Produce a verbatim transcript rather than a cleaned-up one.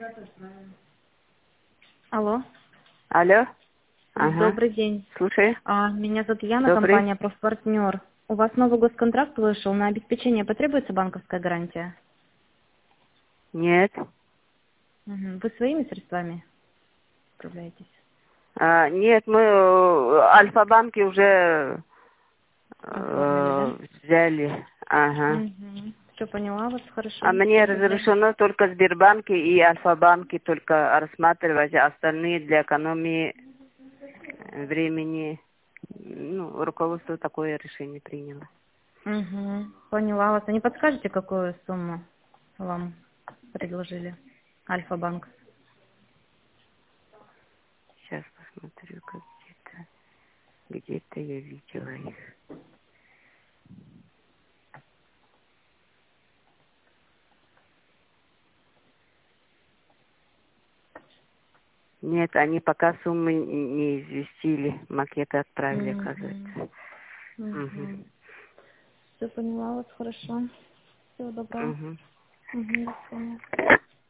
Алло. Алло. Ага. Добрый день. Слушай. А, меня зовут Яна, Добрый. компания «Профпартнер». У вас новый госконтракт вышел. На обеспечение потребуется банковская гарантия? Нет. Мгм. Вы своими средствами управляетесь? А, нет, мы э, Альфа-банки уже Оформили, да? э, взяли. Ага. Угу. Все поняла вас, А хорошо. мне Тогда... разрешено только Сбербанки и Альфа-банки только рассматривать, а остальные для экономии времени. Ну, руководство такое решение приняло. Угу. Поняла вас. А не подскажете, какую сумму вам предложили? Альфа-банк. Сейчас посмотрю, как где-то. Где-то я видела их. Нет, они пока суммы не известили. Макеты отправили, Угу. оказывается. Угу. Угу. Все поняла вас, хорошо. Всего доброго. Угу. Угу. До свидания.